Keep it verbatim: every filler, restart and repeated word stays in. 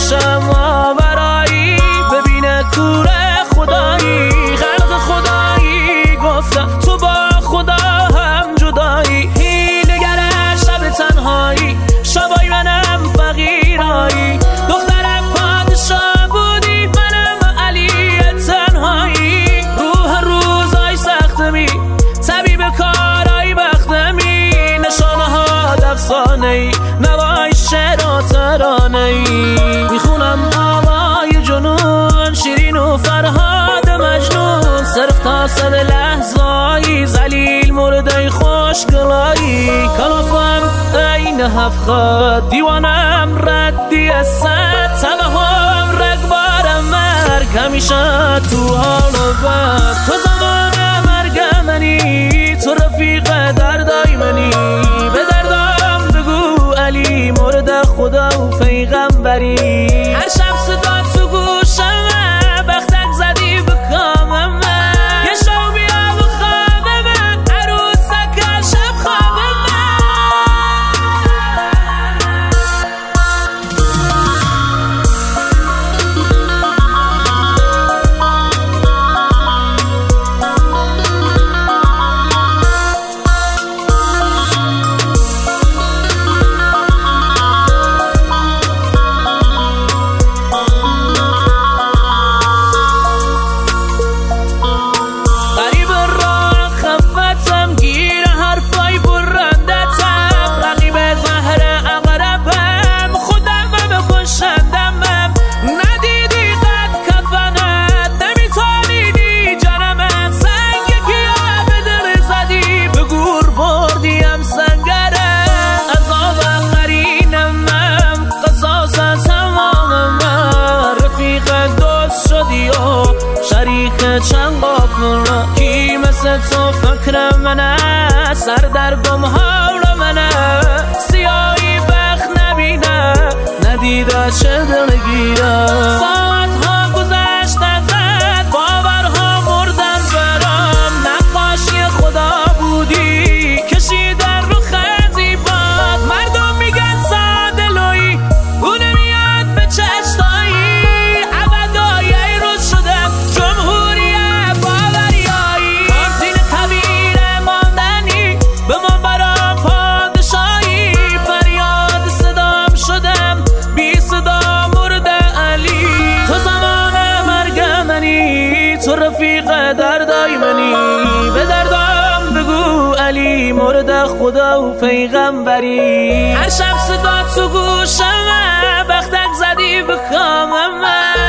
باشم آورایی، ببینه کوره خدایی، خلق خدایی گفتم تو با خدا هم جدایی، حیله‌گر شب تنهایی، شبای منم فقیرایی، دخترم پادشاه بودی منم علی تنهایی، روح روزای سختمی طبیب کارای بختمی، نشانه ها افسانه ای نوای شعر و ترانه ای، میخونم آوای جنون شیرین و فرهاد مجنون، صرف تا صد لحظایی ذلیل مرده خوشگلایی، کلافم این هفخد دیوانم ردی از صد، توهم رگبارم مرگ همیشه تو حال و بد، تو زمان مرگ منی، تو رفیق دردای منی، به دردام بگو علی مرد خدا و پیغمبری، هر شب صدا تو گوشمه بختک زدی به کامم، یه شو بیا و خواب من عروسک شب خواب چند قافل کی مثل تو فکر منه، سر در گم حال منه، سیاهی بخت نبینه ندیده چه دلگیره، ساعت ها گذشت ازت باورها مردن برام، نقاشی خدا بودی کشیدن رو خزی باد، مردم میگن ساده لوی اون میاد به چشتایی، عبدای روز شدم جمهور تو رفیق دردای منی، به دردام بگو علی مرد خدا و پیغمبری، هر شب صدا تو گوشمه بختک زدی به کامم.